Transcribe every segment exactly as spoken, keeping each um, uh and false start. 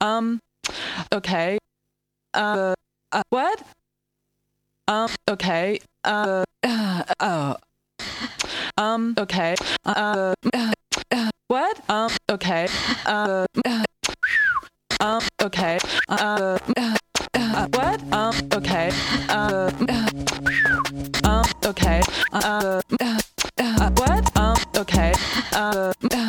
Um, okay. Uh, uh what? Um, okay. Uh, uh, oh. Um, okay. Uh, uh, uh, what? Um, okay. Uh, uh, um, okay. Uh, uh, uh, what? Um, okay. Uh, uh, um, okay. Uh, uh, uh, what? Um, okay. Uh, uh,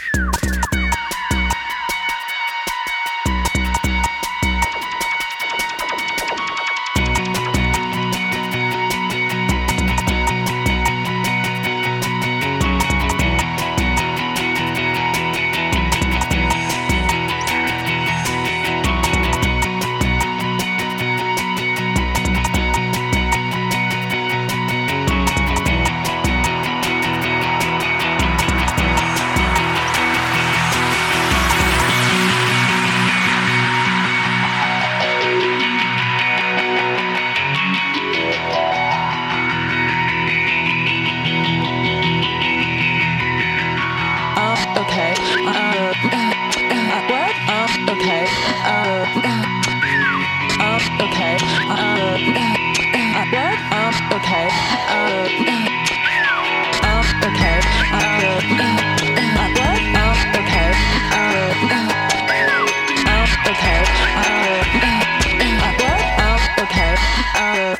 Um, okay. Uh, uh, uh, what? Um, okay. Uh, uh, um, okay. Uh, uh, uh, what? Um, okay. Uh, uh, um, okay. Uh, uh, uh, what? Um, okay. Uh, uh, um, okay. Uh, uh, what? Um, okay. Uh,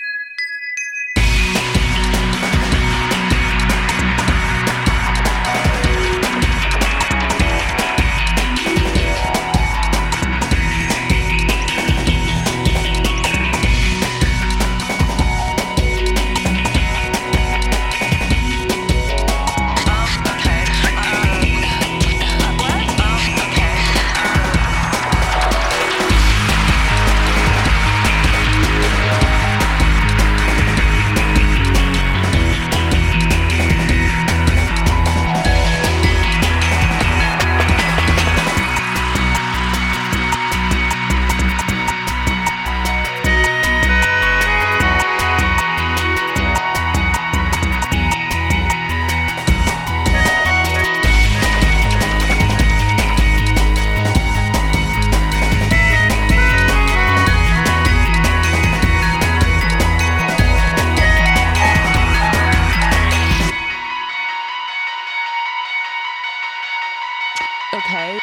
okay.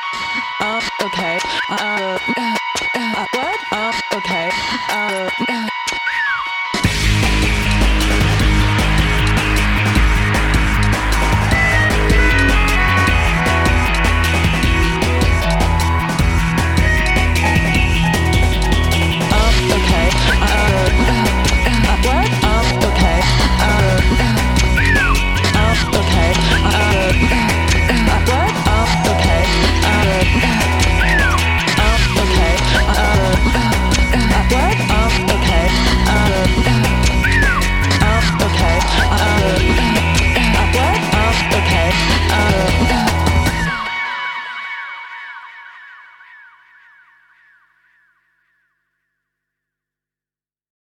Um, okay. Uh, uh, uh, what? Um, okay. Uh, uh,